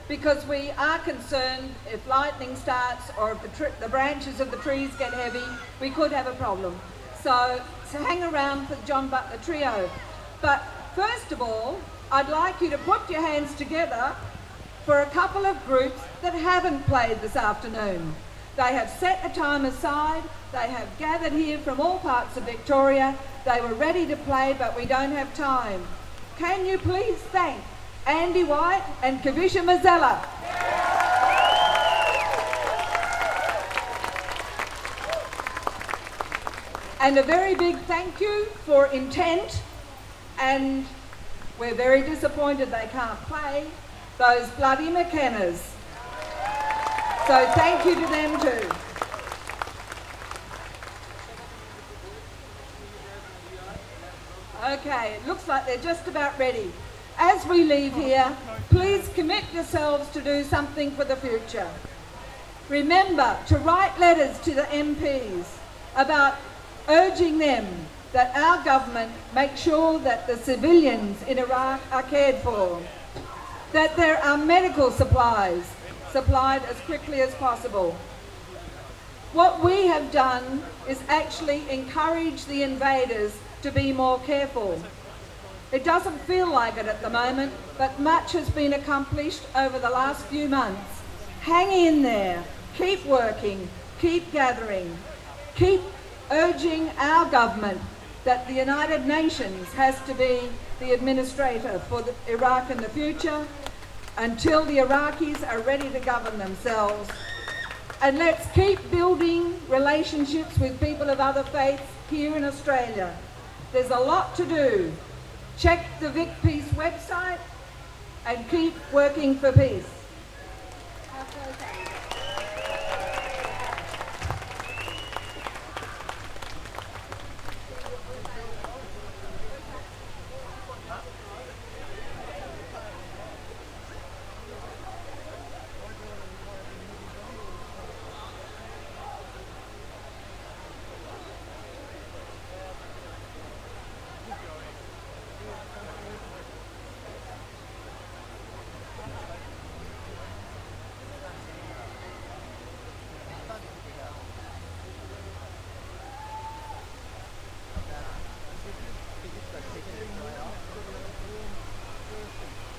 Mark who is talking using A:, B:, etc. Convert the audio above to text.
A: because we are concerned if lightning starts or if the branches of the trees get heavy, we could have a problem. So hang around for the John Butler Trio. But first of all, I'd like you to put your hands together for a couple of groups that haven't played this afternoon. They have set a time aside, they have gathered here from all parts of Victoria, they were ready to play but we don't have time. Can you please thank Andy White and Kavisha Mazzella? And a very big thank you for Intent, and we're very disappointed they can't play, those bloody McKennas. So thank you to them too. Okay, it looks like they're just about ready. As we leave here, please commit yourselves to do something for the future. Remember to write letters to the MPs about urging them that our government make sure that the civilians in Iraq are cared for, that there are medical supplies supplied as quickly as possible. What we have done is actually encourage the invaders to be more careful. It doesn't feel like it at the moment, but much has been accomplished over the last few months. Hang in there, keep working, keep gathering, keep urging our government that the United Nations has to be the administrator for Iraq in the future until the Iraqis are ready to govern themselves. And let's keep building relationships with people of other faiths here in Australia. There's a lot to do. Check the Vic Peace website and keep working for peace.